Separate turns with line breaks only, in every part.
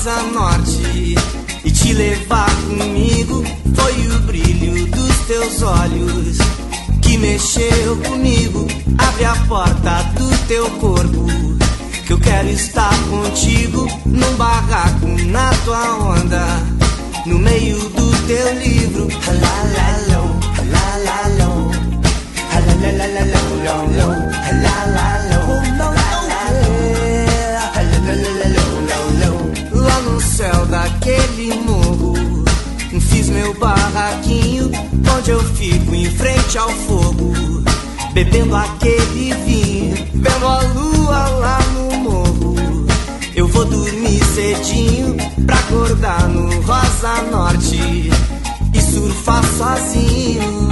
Rosa Norte e te levar comigo. Foi o brilho dos teus olhos que mexeu comigo. Abre a porta do teu corpo, que eu quero estar contigo. Num barraco na tua onda, no meio do teu livro. Halalalo, halalalo, halalalo, lá no céu daquele morro, fiz meu barraquinho, onde eu fico em frente ao fogo, bebendo aquele vinho, vendo a lua lá no morro. Eu vou dormir cedinho pra acordar no Rosa Norte e surfar sozinho.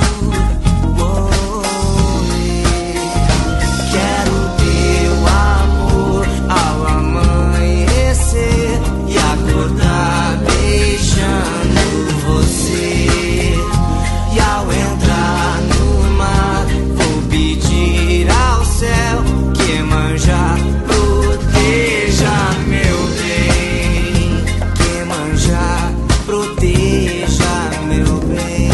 Quero teu amor ao amanhecer e acordar beijando você. E ao entrar no mar, vou pedir ao céu que Iemanjá proteja meu bem. Que Iemanjá proteja meu bem.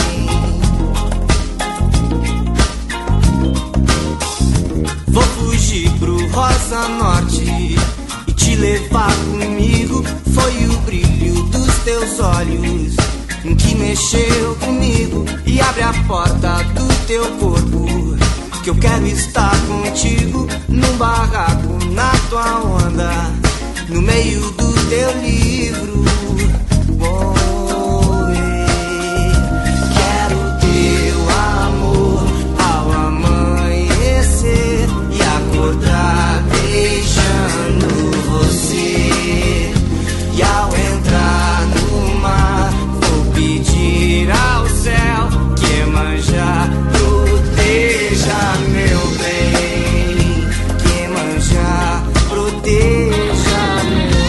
Vou fugir pro Rosa Norte e te levar comigo. Foi o brilho dos teus olhos que mexeu comigo. E abre a porta do teu corpo, que eu quero estar contigo. Num barraco na tua onda, no meio do teu livro. Quero teu amor ao amanhecer e acordar beijando você. E ao entrar no mar, vou pedir ao céu que Iemanjá proteja meu bem. Que Iemanjá proteja meu bem.